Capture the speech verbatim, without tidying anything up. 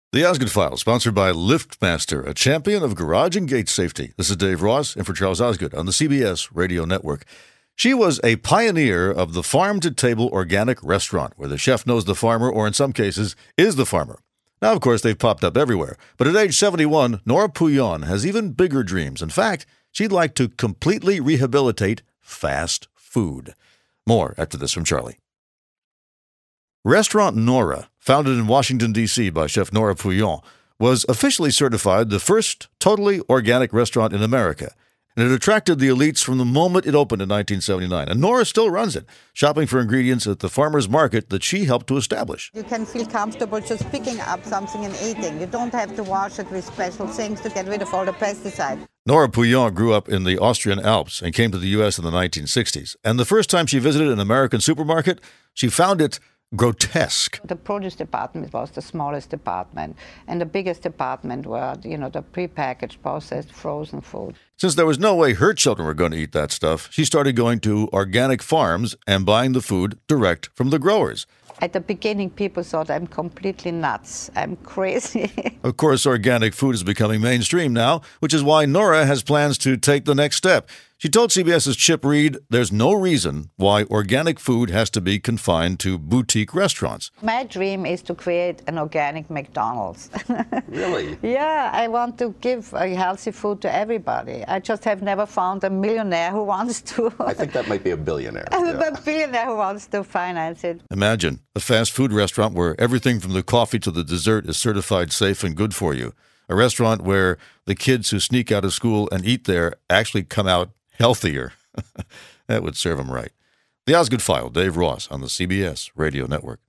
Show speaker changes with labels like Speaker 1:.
Speaker 1: The Osgood File, sponsored by LiftMaster, a champion of garage and gate safety. This is Dave Ross, and for Charles Osgood on the C B S Radio Network. She was a pioneer of the farm-to-table organic restaurant, where the chef knows the farmer, or in some cases, is the farmer. Now, of course, they've popped up everywhere. But at age seventy-one, Nora Pouillon has even bigger dreams. In fact, she'd like to completely rehabilitate fast food. More after this from Charlie. Restaurant Nora, founded in Washington, D C by Chef Nora Pouillon, was officially certified the first totally organic restaurant in America. And it attracted the elites from the moment it opened in nineteen seventy-nine. And Nora still runs it, shopping for ingredients at the farmer's market that she helped to establish.
Speaker 2: You can feel comfortable just picking up something and eating. You don't have to wash it with special things to get rid of all the pesticides.
Speaker 1: Nora Pouillon grew up in the Austrian Alps and came to the U S in the nineteen sixties. And the first time she visited an American supermarket, she found it grotesque.
Speaker 2: The produce department was the smallest department, and the biggest department were, you know, the prepackaged, processed, frozen food.
Speaker 1: Since there was no way her children were going to eat that stuff, she started going to organic farms and buying the food direct from the growers.
Speaker 2: At the beginning, people thought I'm completely nuts. I'm crazy.
Speaker 1: Of course, organic food is becoming mainstream now, which is why Nora has plans to take the next step. She told CBS's Chip Reed there's no reason why organic food has to be confined to boutique restaurants.
Speaker 2: My dream is to create an organic McDonald's.
Speaker 3: Really?
Speaker 2: Yeah, I want to give a healthy food to everybody. I just have never found a millionaire who wants to.
Speaker 3: I think that might be a billionaire. Yeah.
Speaker 2: A billionaire who wants to finance it.
Speaker 1: Imagine a fast food restaurant where everything from the coffee to the dessert is certified safe and good for you. A restaurant where the kids who sneak out of school and eat there actually come out healthier. That would serve them right. The Osgood File, Dave Ross on the C B S Radio Network.